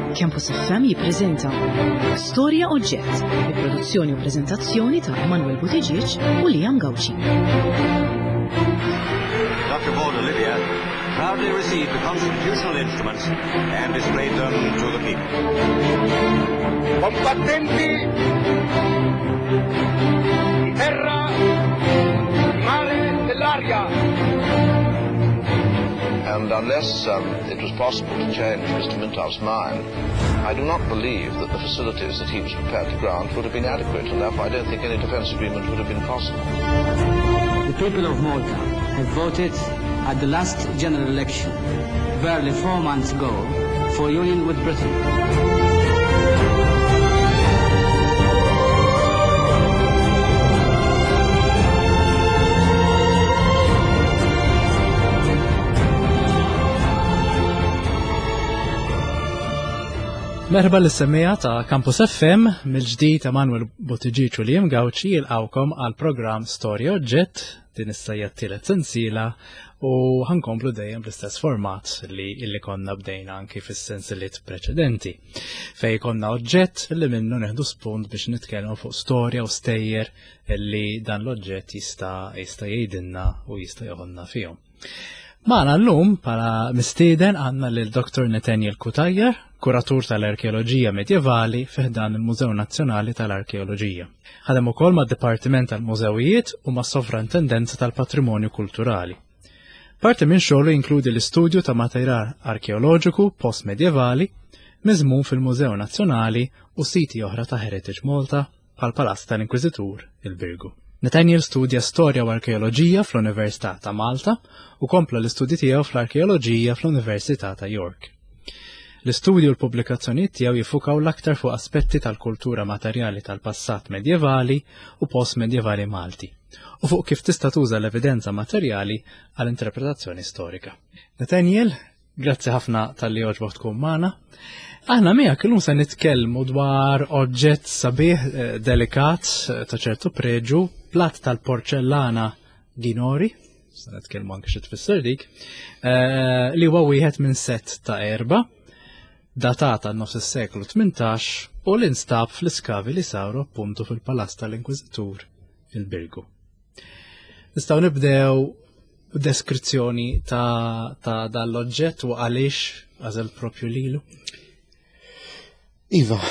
Campus FM jippreżenta Storja Oġġett, il-produzzjoni u preżentazzjoni ta' Emanuel Buttigieg u Liam Gawci. Dr. Bold Olivia proudly received the constitutional instruments and displayed them to the people. Combattenti di terra, di mare, dell'aria. And unless it was possible to change Mr. Mintoff's mind, I do not believe that the facilities that he was prepared to grant would have been adequate, and therefore I don't think any defence agreement would have been possible. The people of Malta have voted at the last general election, barely 4 months ago, for union with Britain. Merħba l-semmija ta' Campus FM mill-ġdid Emanuel Buttigieg u Liam Gawci jilqawkom għal programm Storja Oġġett din is-sajja t-tielet sensiela u ħankomplu dejjem bl-istess format li konna bdejna anki fis-sensiliet preċedenti. Fej konna oġġett li minnu neħdu spunt biex nitkellmu fuq storja u stejjer li dan l-oġġett jista' jgħidilna u jista' joħodna fihom. Magħna llum bħala mistieden għandna lil Dr. Nathaniel Kutajjar, kuratur tal-Arkeoloġija Medjevali fiħdan il-Mużew Nazzjonali tal-Arkeoloġija. Ħadem ukoll mad-Dipartiment tal-Mużewijiet u mas-Sovrintendenza tal-Patrimonju Kulturali. Parti minn xogħlu jinkludi l-istudju ta' materjal arkeoloġiku post-medjevali miżmum fil-Mużew Nazzjonali u siti oħra ta' Heritage Malta bħal Palazz tal-Inkwiżitur il-Birgu. Nathaniel studja storja u arkeoloġija fl-Università ta' Malta u kompla l-istudji tiegħu fl-arkeoloġija fl-Università ta' York. L-istudju u l-pubblikazzjonijiet tiegħu jiffukaw l-aktar fuq aspetti tal-kultura materjali tal-passat medjevali u post-medjevali Malti, u fuq kif tista' tuża l-evidenza materjali għall-interpretazzjoni storika. Nathaniel, grazzi ħafna tal-li oġbok tkun magħna. Aħna miegħek illum se nitkellmu dwar oġġett sabiħ delikat ta' ċertu preġu, platt tal-porċellana Ginori, se nitkellmu anke xi tfisser dik, li huwa wieħed minn set ta' erba' datata nofs is-seklu 18 u l-instab fl-iskavi li saru appuntu fil-Palazz tal-Inkwiżitur il-Birgu. Nistgħu nibdew b'deskrizzjoni ta' dal-oġġett u għaliex għażel propju lilu? Iva,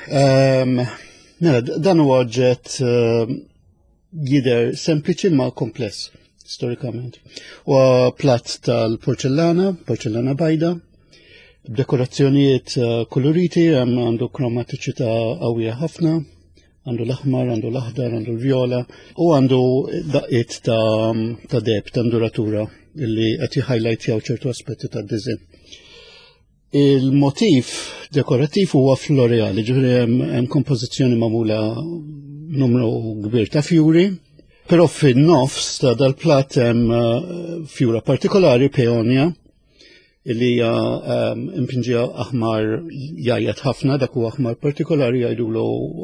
dan huwa oġġett jidher sempliċi ma kompless storikament. Huwa platt tal-porċellana bajda, dekorazzjonijiet koloriti, għandu kromatiċità qawwija ħafna, għandu l-aħmar, għandu l-aħdar, għandu l-vjola u għandu daqqiet ta' deb, ta' nduratura illi qed jihhighlightjaw ċertu aspetti tad-diżinn. Il-motiv dekorattiv huwa floreali, ġifieri hemm kompożizzjoni magħmula numru kbir ta' fjuri, però fin-nofs ta' dal-platt hemm fjura partikolari peonja illi hija impinġija aħmar jgħajjed ħafna, dak huwa aħmar partikolari jgħidulu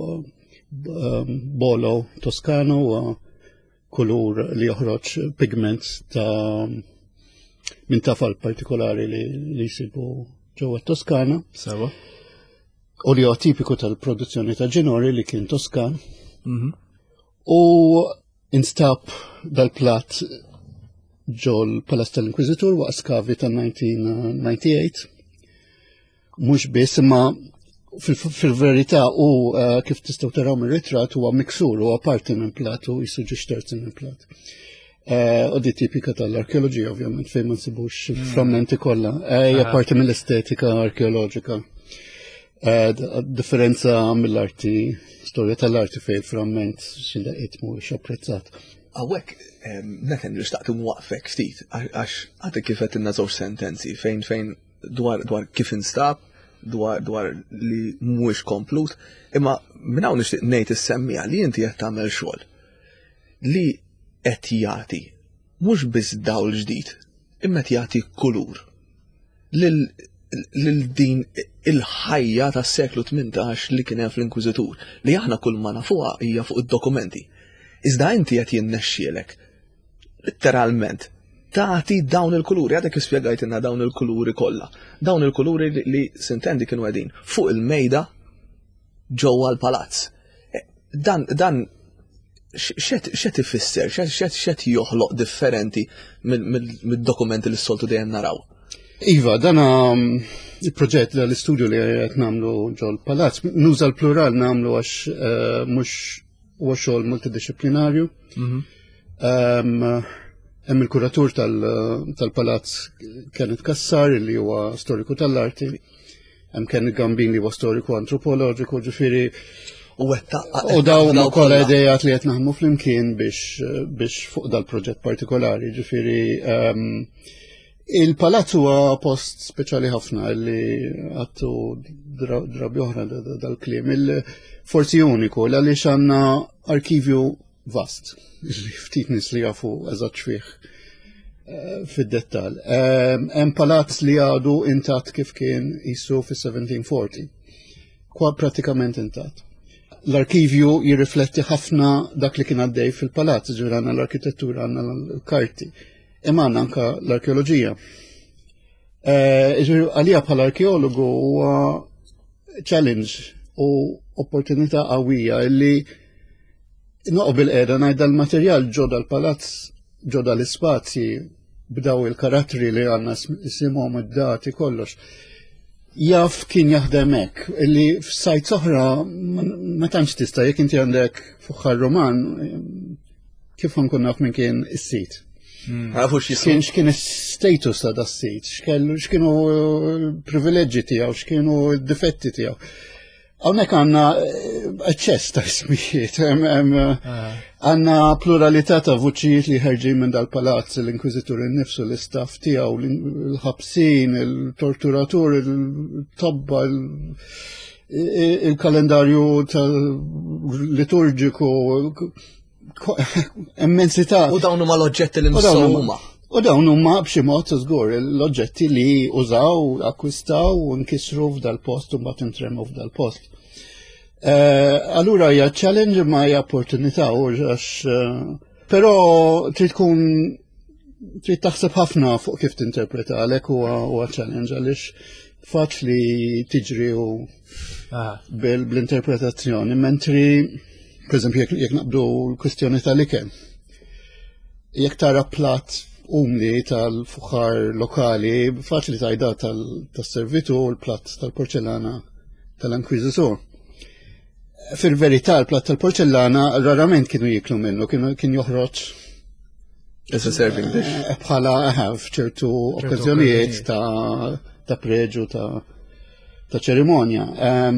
bolo toskano huwa kulur li joħroġ pigment ta' minn tafal partikolari li jsibu ġewwa Toskana. Sewa. U li huwa tipiku tal-produzzjoni ta' Ginori li kien Toskan. U instab dal-platt ġol Palazz tal-Inkwiżitur waqt skavi tal-1998. Mhux biss imma fil-verità u kif tistgħu taraw mir-ritratt huwa miksur, huwa parti minn platt u jisu ġi xterzi minn platt. U di tipika tal-arkeoloġija, ovvjament, fejn ma nsibux frammenti kollha. Hija parti mill-estetika arkeoloġika. Differenza mill-arti, storja tal-arti fejn il-framment x'indaqiet mhuwiex apprezzat. Hawnhekk neten nixtaqt imwaqfek ftit għax għadek kif qed żewġ sentenzi fejn dwar kif instab, dwar li mhuwiex komplut, imma minn hawn nixtieq ngħid issemmija li inti qed tagħmel xogħol li qed jagħti mhux biss dawl ġdid, imma qed jagħti kulur lil din il-ħajja tas-seklu 18 li kien hemm fl-Inkwiżitur, li aħna kull ma nafuha hija fuq id-dokumenti. Iżda inti qed jinnexxielek, letteralment, tagħti dawn il-kuluri, għadek ispjegajtilna dawn il-kuluri kollha. Dawn il-kuluri li sintendi kienu għedin fuq il-mejda ġewwa l-palazz. Dan x'qed ifisser, x'qed joħloq differenti mid-dokumenti li s-soltu dejjem naraw. Iva, dan il-proġett l-istudju li qed nagħmlu ġol palazz, nuża l-plural nagħmlu għax mhux huwa xogħol multidisciplinarju. Hemm il-kuratur tal-palazz Kenneth Kassar li huwa storiku tal-arti, hemm Kenneth Gambin li huwa storiku antropoloġiku, ġifieri u dawn ukoll idejat li qed naħdmu flimkien biex fuq dal-proġett partikolari, ġifieri il-palazz huwa post speċjali ħafna li għattu drabi oħra dal-kliem, forsi uniku għaliex għandna arkivju vast, ftit nies li jafu eżatt fih fid-dettall. Hemm palazz li għadu intatt kif kien qisu fis-1740, pratikament intatt. L-arkivju jirrifletti ħafna dak li kien għaddej fil-palazz, ġifieri għandna l-arkitettura, għandna l-karti, imma għandna anke l-arkeoloġija. Għalija bħala arkeologu huwa challenge u opportunità qawwija li noqbil qiegħda ngħidha l-materjal ġodda l-palazz, ġodda l-ispazji b'daw il-karattri li għandna isimhom id-dati kollox. Jaf kien jaħdem hekk, illi f'sajt oħra ma tantx tista' jekk inti għandek fuq roman kif nkun naf min kien is-sit. X'kien is-status ta' das-sit, x'kienu l-privileġġi tiegħu, x'kienu d-difetti tiegħu. Hawnhekk għandna eċċess ta' ismijiet, għandna pluralità ta' vuċijiet li ħarġin minn dal-palazz, l-inkwiżitur innifsu, l-istaff tiegħu, l-ħabsin, il-torturatur, il-tobba, il-kalendarju tal-liturġiku, immensità. U dawn huma l-oġġetti li msawma. U dawn huma b'xi mod żgur l-oġġetti li użaw, akkwistaw u nkisru f'dal-post u mbagħad intremmu f'dal-post. Allura hija challenge ma hija opportunità għax però trid taħseb ħafna fuq kif tinterpreta għalhekk huwa challenge għaliex faċli tiġri bl-interpretazzjoni mentri pereżempju jekk naqbdu l-kwistjoni tal-ikel. Jekk tara platt umli tal-fuħar lokali, faċli tajda tal-servitu u l-platt tal-porċellana tal-inkwiżitur. Fil-verità l-platt tal-porċellana rarament kienu jiklu minnu, kien joħroġ as a serving dish. Bħala f'ċertu okkażjonijiet ta' preġu ta' ċerimonja.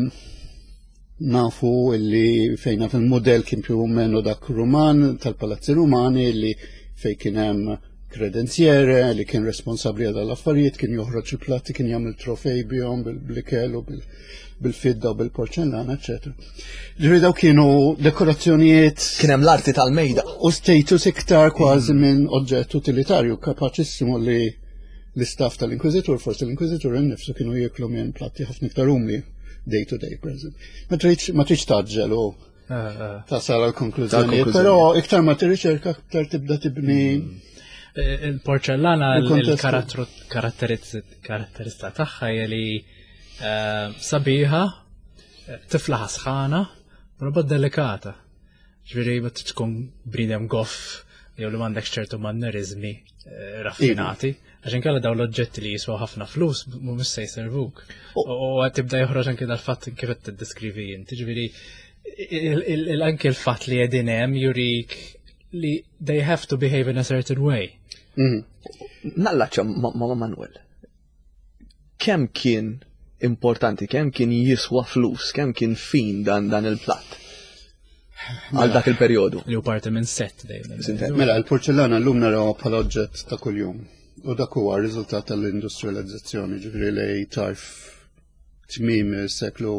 Nafu illi fejna fil-modell kien più o meno dak Ruman, tal-palazzi Rumani, illi fej kien hemm kredenzjere li kien responsabbli għall-affarijiet, kien joħroġ il-platti, kien jagħmel trofej bihom bil-ikel u bil-fidda u bil-porċellana, eċetera. Ġifieri daw kienu dekorazzjonijiet. Kien hemm l-arti tal-mejda. U status iktar kważi minn oġġett utilitarju, kapaċissimu li l-istaff tal-inkwiżitur, forsi l-inkwiżitur innifsu kienu jieklu minn platti ħafna iktar umli day to day present. Ma tridx taġġel u tasal għal-konklużjoni, però iktar ma tirriċerka iktar tibda tibni. Il-porċellana il-karatteristika tagħha li sabiħa, tifla ħasħana, roba delikata. Ġifieri ma tkun bniedem goff jew li m'għandek ċertu mannerizmi raffinati. Għaxin kalla daw l-oġġetti li jiswa ħafna flus mhumiex se jservuk. U għad tibda joħroġ anke dal-fatt kif qed tiddeskrivi inti. Ġifieri anke l-fatt li qegħdin hemm jurik li they have to behave in a certain way. Nallaċċa ma' Manuel. Kemm kien importanti, kemm kien jiswa flus, kemm kien fin dan il-platt għal dak il-perjodu. Li hu parti minn set dejjem. Mela l-porċellana llum naraw bħala oġġett ta' kuljum. U dak huwa r-riżultat tal-industrializzazzjoni, ġifieri li tarf tmiem is-seklu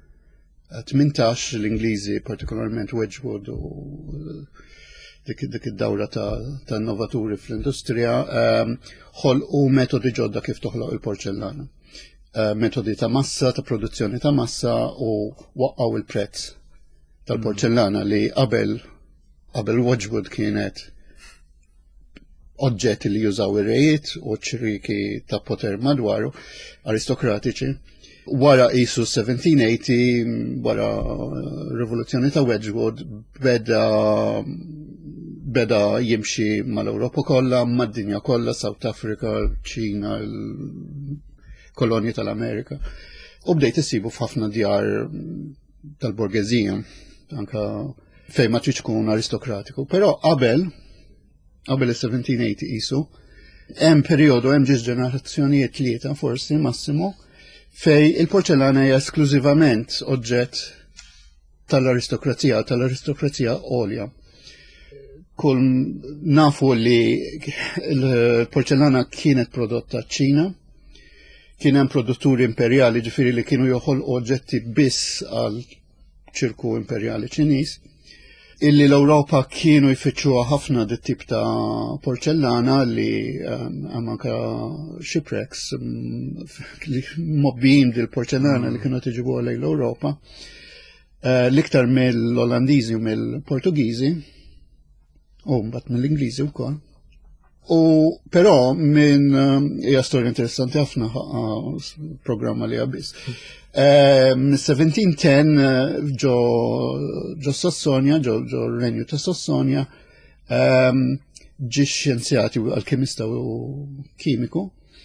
18 l-Ingliżi, partikolarment Wedgwood u dik id-dawra ta' innovaturi fl-industrija, ħolqu metodi ġodda kif toħloq il-porċellana. Metodi ta' massa, ta' produzzjoni ta' massa u waqqaw il-prezz tal-porċellana li qabel Wedgwood kienet oġġetti li jużaw ir-rejiet u ċriki ta' poter madwaru aristokratiċi. Wara qisu 1780, wara rivoluzzjoni ta' Wedgwood, beda jimxi mal-Ewropa kollha, mad-dinja kollha, South Africa, ċina, l-kolonji tal-Amerika. U bdejt issibu f'ħafna djar tal-borgezija, anka fejn ma tridx tkun aristokratiku. Però qabel il-1780 qisu, hemm perjodu, hemm ġis ġenerazzjonijiet tlieta forsi massimo, fej il-porċellana hija esklużivament oġġett tal-aristokrazija għolja. Kull nafu li l-porċellana kienet prodotta ċina, kien hemm produtturi imperjali ġifieri li kienu joħolqu oġġetti biss għal ċirku imperjali Ċiniż, illi l-Ewropa kienu jfittxuha ħafna dit tip ta' porċellana li anke shipwrecks li mobbin dil-porċellana li kienu tiġibuha lejn l-Ewropa l-iktar mill-Olandiżi u mill-Portugiżi u mbagħad mill-Ingliżi wkoll. Però minn hija storja interessanti ħafna programma li biss. 1710 ġo Sassonia, ġo Renju ta' Sassonia, ġi xjenzjati alkemista u kimiku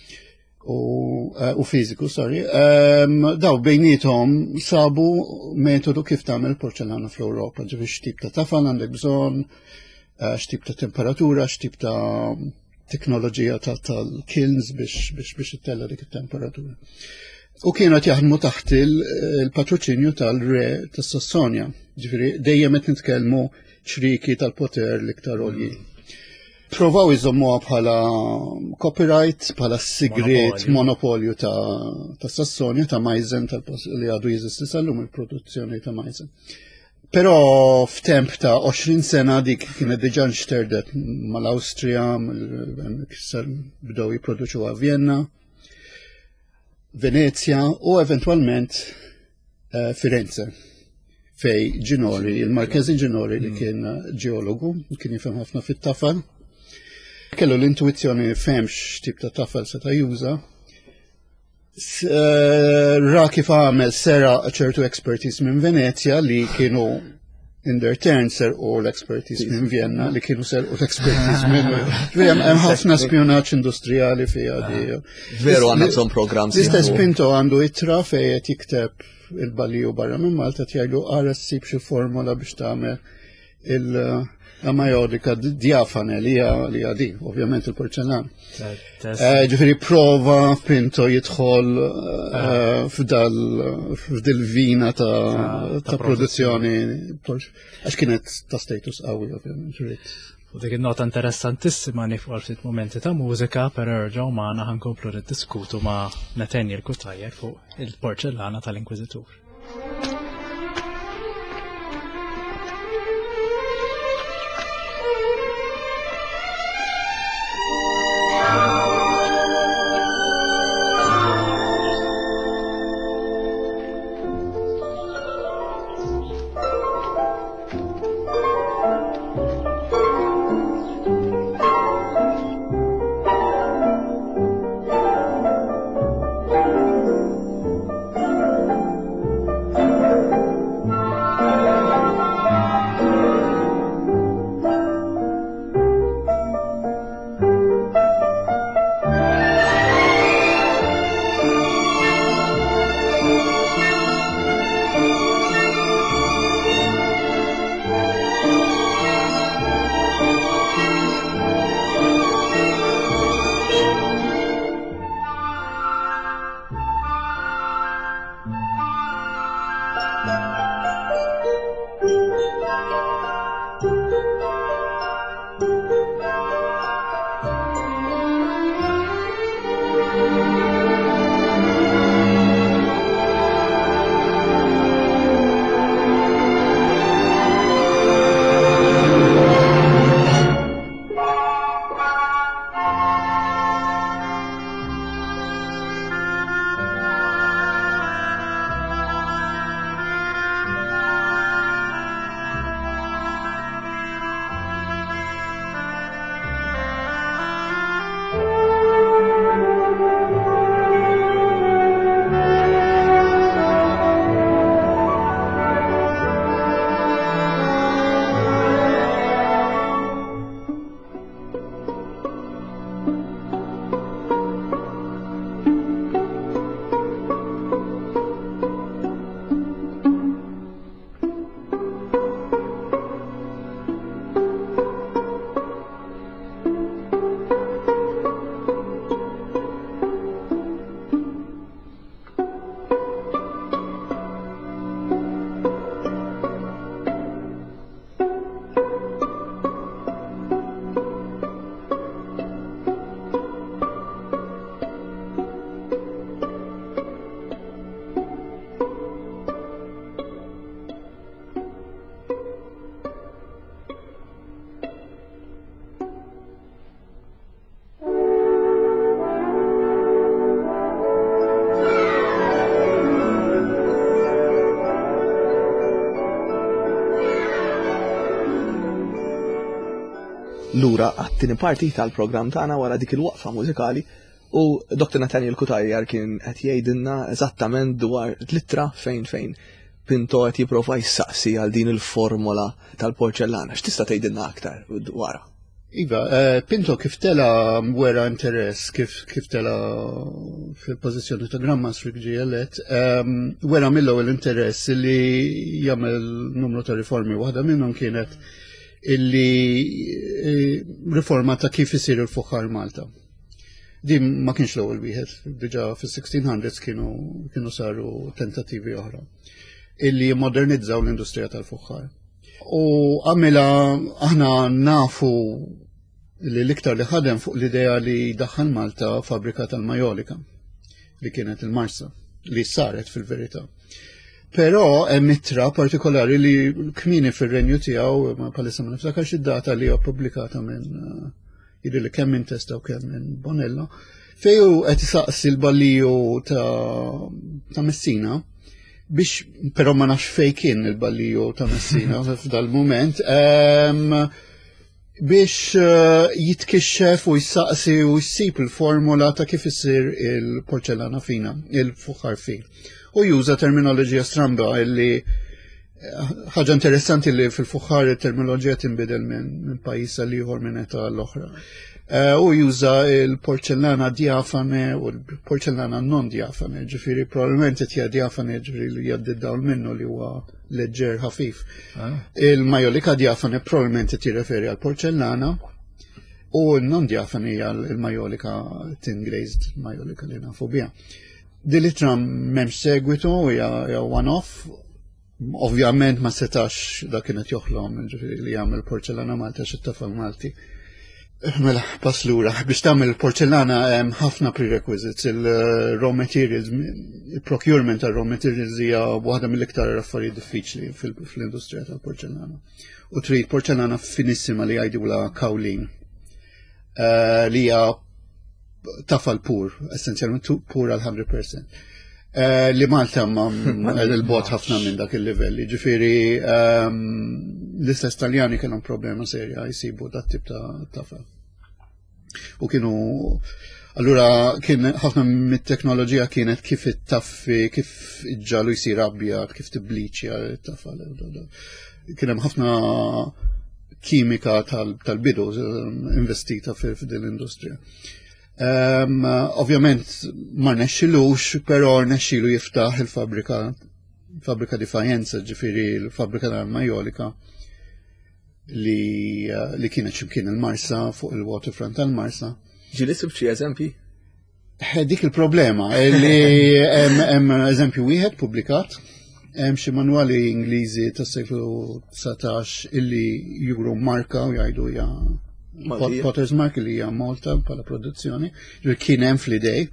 u fiziku, sorry, daw bejnietom sabu metodu kif tagħmel porċellana fl-Ewropa, ġifi x'tip ta' tafal għandek bżonn, x'tip ta' temperatura, x'tip ta' teknoloġija tal-kilns biex ittella dik it-temperatura. U kienu qed jaħdmu taħt il-patroċinju tal-re tas Sassonia. Ġifieri dejjem qed nitkellmu ċriki tal-poter l-iktar għolji. Provaw iżommuha bħala copyright, bħala sigriet monopolju ta' Sassonia, ta' Meissen, li għadu jeżisti sal-lum il-produzzjoni ta' Meissen. Però f'temp ta' 20 sena dik kienet diġà nxterdet mal-Awstrija, bdew jipproduċuha Vienna, Venezia u eventualment Firenze, fej Ginori, il-Marchesi Ginori li kien ġeologu, kien jifhem ħafna fit-tafal. Kellu l-intuizzjoni femx tip ta' tafal seta' juża. Ra kif għamel sera ċertu expertise minn Venezia li kienu in their turn serqu l-expertise minn Vienna li kienu serqu l-expertise minn hemm ħafna spjonaġġ industrijali fiha di. Veru għandna bżonn programm. L-istess Pinto għandu ittra fejn qed jikteb il-Baliju barra minn Malta jgħidu ara ssib xi formola biex tagħmel il-amajodika diafane li hija di, ovvjament il-porċellan. Ġifieri prova Pinto jidħol f'dil vina ta' produzzjoni għax kienet ta' status qawwi ovvjament. U dik il-nota interessantissima nifqol ftit momenti ta' mużika per erġgħu magħna ħankomplu niddiskutu ma' Nathaniel Kutajjer fuq il-porċellana tal-Inkwiżitur. lura għat-tieni parti tal-programm tagħna wara dik il-waqfa mużikali u Dr. Nathaniel Kutajjar kien qed jgħidilna eżattament dwar l-ittra fejn Pinto qed jipprova jissaqsi għal din il-formola tal-porċellana. X'tista' tgħidilna aktar dwarha? Iva, Pinto kif tela wera interess, kif tela fil-pozizjoni ta' Grandmaster GLet, wera mill-ewwel interess li jagħmel numru ta' riformi, waħda minnhom kienet illi riforma ta' kif isir il-fuħar Malta. Din ma kienx l-ewwel wieħed, diġà fis-1600s kienu saru tentattivi oħra illi modernizzaw l-industrija tal-fuħar. U għamela aħna nafu li l-iktar li ħadem fuq l-idea li daħħal Malta fabrika tal-majolika li kienet il-Marsa li saret fil-verità. Però hemm ittra partikolari li kmini fir-renju tiegħu ma palissa ma niftakarx id-data li hija pubblikata minn jidhirli kemm minn Testa u kemm minn Bonella fejn qed isaqsi l-balliju ta' Messina biex, però ma nafx fejn kien il-balliju ta' Messina f'dal-mument, biex jitkixxef u jissaqsi u jsib il-formula ta' kif issir il-porċellana fina, il-fuħar fin. U juża terminoloġija stramba illi ħaġa interessanti li fil-fuħar il-terminoloġija tinbidel minn pajjiż għal ieħor minn età l-oħra. U juża il-porċellana diafane u l-porċellana non diafane, ġifiri probabbilment qed diafane ġifiri li jgħaddi dawl minnu li huwa leġġer ħafif. Il-majolika diafane probabbilment qed jirreferi għal porċellana u non diafane hija il-majolika tin glazed majolika li nafu biha. Din l-ittra m'hemmx segwitu hija one-off. Ovvjament ma setax dak kienet joħlom ġifiri li jagħmel porċellana Malta xi tafal Malti. Mela, pass lura, biex tagħmel il-porċellana hemm ħafna prerequisites, il-raw materials, il-procurement tal-raw materials hija waħda mill-iktar affarijiet diffiċli fl-industrija tal-porċellana. U trid porċellana finissima li jgħidula kawlin, li hija tafal pur, essenzjalment pur għal 100%. Li Malta ma il-bot ħafna minn dak il-livelli, ġifieri l-istess Taljani kellhom problema serja jsibu dat tip ta' tafel. U kienu allura kien ħafna mit-teknoloġija kienet kif it-taffi, kif iġġalu jsir abjad, kif tibbliċja t-tafel. Kien hemm ħafna kimika tal-bidu investita f'din l-industrija. Ovvjament ma rnexxilux, però rnexxilu jiftaħ il-fabrika di Fajenza, ġifieri l-fabrika tal-majolika li kienet x'imkien il-Marsa fuq il-waterfront tal-Marsa. Ġieli sib xi eżempji? Dik il-problema li hemm eżempju wieħed pubblikat, hemm xi manwali Ingliżi tas-seklu 19 illi juru marka u jgħidu hija Potter's Mark li hija Malta bħala produzzjoni, kien hemm fl-idej.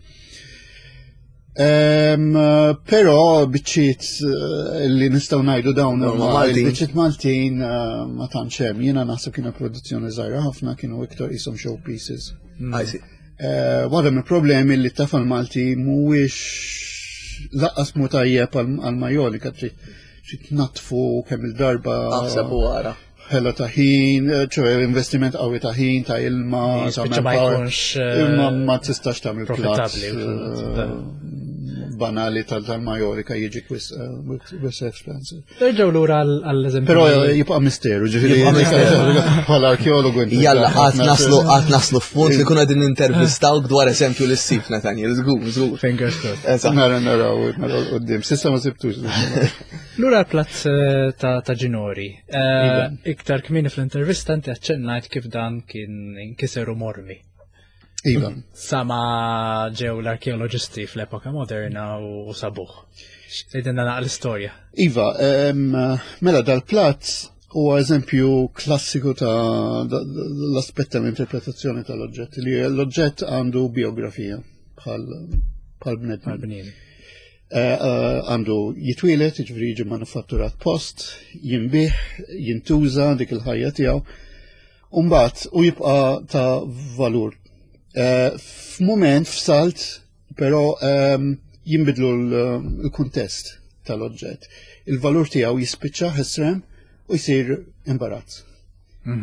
Però biċċiet li nistgħu ngħidu dawn biċċiet Maltin ma tantx hemm. Jiena naħseb kienu produzzjoni żgħira ħafna, kienu iktar qishom show pieces. Waħda mill-problemi li t-tafal Malti mhuwiex laqqas mu tajjeb għal-majolika trid natfu kemm il-darba. Aħseb u wara. Ħella ta' ħin, ċoħe investiment qawwi ta' ħin, ta' ilma, ta' manpower, ma tistax tagħmel platt banali tal-majolika jiġi wis expensive. Terġgħu lura għall-eżempju. Però jibqa' misteru, ġifieri bħala arkeologu. Jalla qatt naslu f'punt li kuna din intervistawk dwar eżempju li ssib Nathaniel, żgur. Fingers crossed. Naraw quddiem, s'issa ma sibtux. Lura l-platt ta' Ġinori. Iktar kmieni fl-intervista inti aċċennajt kif dan kien inkiser u mormi. Iva. Sama ġew l-arkeoloġisti fl-epoka moderna u sabuħ. Sejdinna naqra l-istorja. Iva, mela dal-platt huwa eżempju klassiku ta' l-aspett tal-interpretazzjoni tal-oġġett, li l-oġġett għandu biografija bħal bnedmin. Għandu jitwilet, ġifri jiġi manufatturat post, jinbih, jintuża dik il-ħajja tiegħu, u mbagħad u jibqa' ta' valur. F'mument f'salt, però jinbidlu l-kuntest tal-oġġett. Il-valur tiegħu jispiċċa ħesrem u jsir imbarazz.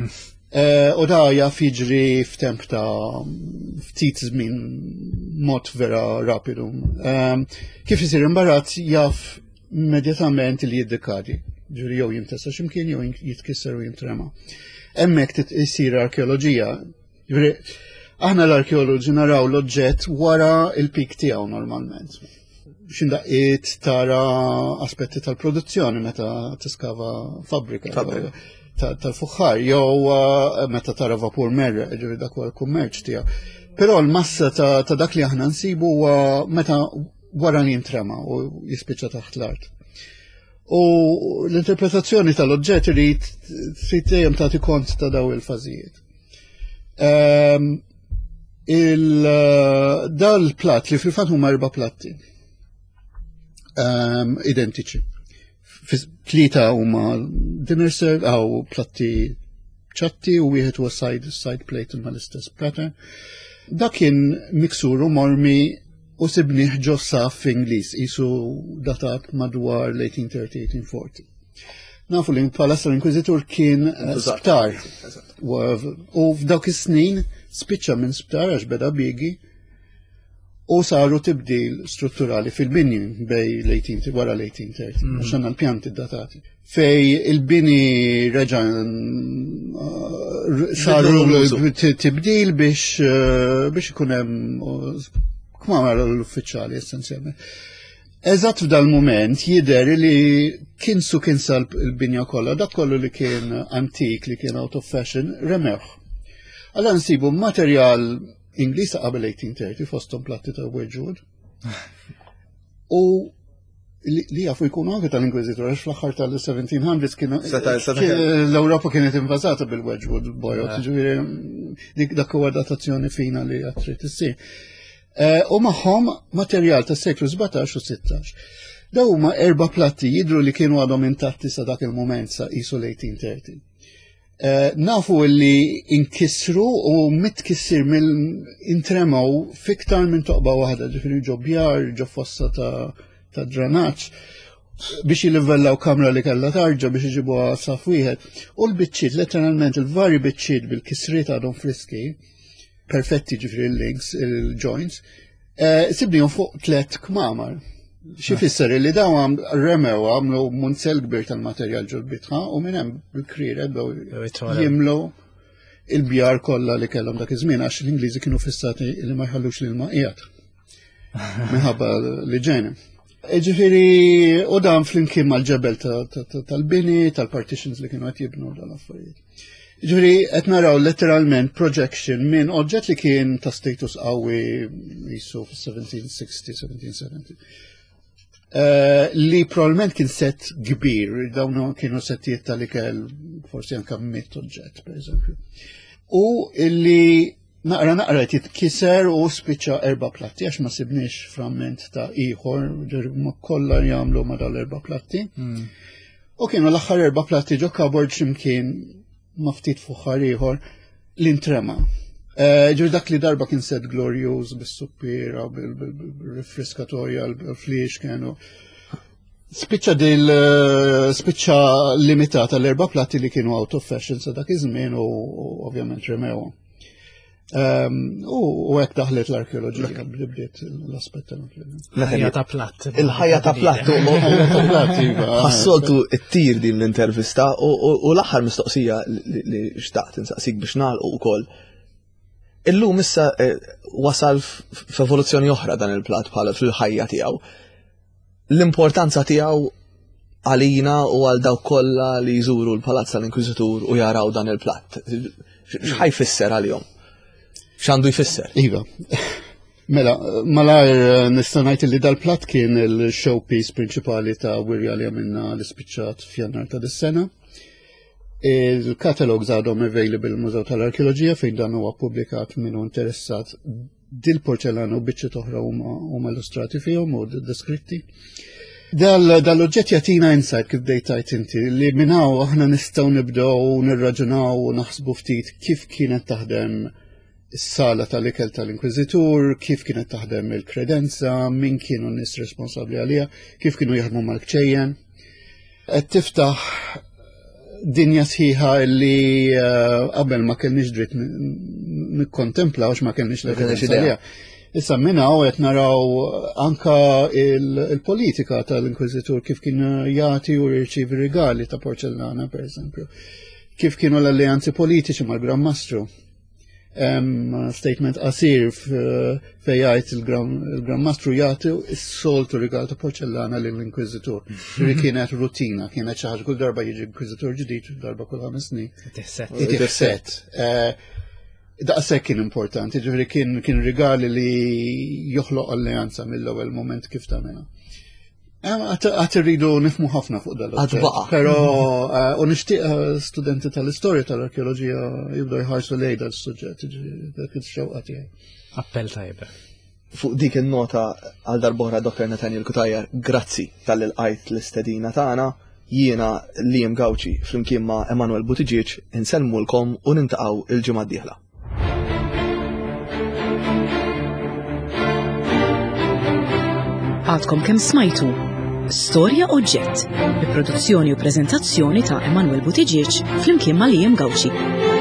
U da jaf jiġri f'temp ta' ftit żmien mod vera rapidu. Kif isir imbarazz jaf immedjatament li jiddekadi. Ġuri jew jintesa x'imkien jew jitkisser u jintrema. Hemmhekk isir arkeoloġija. Aħna l-arkeoloġi naraw l-oġġett wara il-pik tiegħu normalment. X'indaqqiet tara aspetti tal-produzzjoni meta tiskava fabbrika tal-fuħħar jew meta tara vapur merra, ġifieri dak huwa l-kummerċ tiegħu. Però l-massa ta' dak li aħna nsibu huwa meta wara li jintrema u jispiċċa taħt l-art. U l-interpretazzjoni tal-oġġett irid trid dejjem tagħti kont ta' daw il-fażijiet. Dal-platt li fil-fatt huma 4 platti identiċi. Tlieta huma dinner serve aw platti ċatti u wieħed huwa side plate ma l-istess pattern. Dak kien miksur u mormi u sibnieh ġo saf Ingliż qisu datat madwar l-1830-1840. Nafu li Palazzo tal-Inkwiżitur kien sptar. U f'dawk is-snin spiċċa minn sptar għax beda biegi u saru tibdil strutturali fil-bini bej wara l-1830, għax għandna l-pjanti datati. Fej il-bini reġan saru tibdil biex ikun hemm kmamar l-uffiċjali essenzjalment. Eżatt f'dal-moment jidher li kien sal il-binja kollha, dak kollu li kien antik, li kien out of fashion, remewh. Allora nsibu materjal Ingliż ta' qabel 1830 fosthom platti ta' Wedgwood. U li jafu jkunu anke tal-Inkwiżitur għax fl-aħħar tal-1700s kienu l-Ewropa kienet invażata bil-Wedgwood bojot, ġifieri dak huwa datazzjoni fina li qed trid issir. U magħhom materjal tas-seklu 17 u 16. Daw huma 4 platti jidhru li kienu għadhom intatti sa dak il-mument sa qisu l-1830. Nafu li inkissru u mitkissir intremaw fiktar minn toqba waħda, ġifieri ġo bjar, ġo fossa ta' dranaġġ biex jilivellaw kamra li kellha tarġa biex iġibuha saf wieħed. U l-biċċiet, letteralment il-vari biċċiet bil-kisriet għadhom friski, perfetti ġifieri il-links, il-joints, sibnihom fuq 3 kmamar. Xi fisser li dawn remew għamlu munzel kbir tal-materjal ġol-bitħa u minn hemm bil-krier jimlu il-bjar kollha li kellhom dak iż-żmien għax l-Ingliżi kienu fissati li ma jħallux l-ilma qiegħed minħabba l-iġene. Ġifieri u dan flimkien mal-ġebel tal-bini, tal-partitions li kienu qed jibnu dal-affarijiet. Ġifieri qed naraw letteralment projection minn oġġett li kien ta' status qawwi jisu fis-1760, 1770. Li probablement kien set kbir, dawn kienu settijiet tal-ikel forsi anke 100 oġġett, per eżempju. U illi naqra jitkiser u spiċċa 4 platti, għax ma sibniex framment ta' ieħor, ma kollha jagħmlu ma dal-4 platti. U kienu l-aħħar 4 platti ġo kabord x'imkien ma ftit fuħar ieħor l-intrema. Ġur dak li darba kien set glorious bis-suppira, bil-rifriskatorja, bil-fliex kienu. Spiċċa limitata l-4 platti li kienu out of fashion sa dak iż-żmien u ovvjament remew. U hekk daħlet l-arkeoloġija li bdiet l-aspett tal-arkeoloġija. Il-ħajja ta' platt. Il-ħajja ta' platt. Ħassoltu t-tir din l-intervista u l-aħħar mistoqsija li xtaqt insaqsik biex nagħlqu wkoll. Illum issa wasal f'evoluzzjoni oħra dan il-platt bħala fil-ħajja tiegħu. L-importanza tiegħu għalina u għal dawk kollha li jżuru l-Palazz tal-Inkwiżitur u jaraw dan il-platt. X'ħajfisser għalihom? X'għandu jfisser? Iva. Mela, malajr nista' ngħid li dal-platt kien il-showpiece prinċipali ta' wirja li għamilna l-ispiċċat f'Jannar ta' dis-sena. Il-katalogs għadhom available il-Mużew tal-Arkeoloġija fejn dan huwa ppubblikat minnu interessat dil-porċelana u biċċiet oħra huma illustrati fihom u deskritti. Dal-oġġett jagħtina insight kif dejtajt inti li minn hawn aħna nistgħu nibdew nirraġunaw u naħsbu ftit kif kienet taħdem is-sala tal-ikel tal-Inkwiżitur, kif kienet taħdem il-kredenza, min kienu n-nies responsabbli għaliha, kif kienu jaħdmu mal-kċejjen. Qed tiftaħ dinja sħiħa li qabel ma kellniex dritt nikkontemplaw ma kellniex l-evidenza. Issa minna qed naraw anka il-politika tal-Inkwiżitur kif kien jagħti u jirċievi rigali ta' porċellana pereżempju. Kif kienu l-alleanzi politiċi mal-Gran Mastru. Statement qasir fejn jgħid il-Gran Mastru jagħti s-soltu rigal ta' porċellana lill-Inkwiżitur. Kienet rutina, kienet xi ħaġa kull darba jiġi Inkwiżitur ġdid, darba kull 5 snin. Itiħset. Daqshekk kien importanti, ġifieri kien rigali li joħloq alleanza mill-ewwel moment kif tagħmilha. Għat irridu nifmu ħafna fuq dal-oġġett. Però u nixtieq studenti tal-istorja tal-arkeoloġija jibdew jħarsu lejn dal-suġġett, dak ix-xewqa tiegħi. Appell tajba. Fuq dik il-nota għal darbora Dr. Nathaniel Kutajjar, grazzi tal-ilqajt l-istedina tagħna, jiena Liam Gawci flimkien ma' Emanuel Buttigieg insellmulkom u nintaqgħu il-ġimgħa d-dieħla. Għadkom kemm smajtu Storja Oġġett bi produzzjoni u preżentazzjoni ta' Emanuel Buttigieg flimkien ma' Liam Gawci.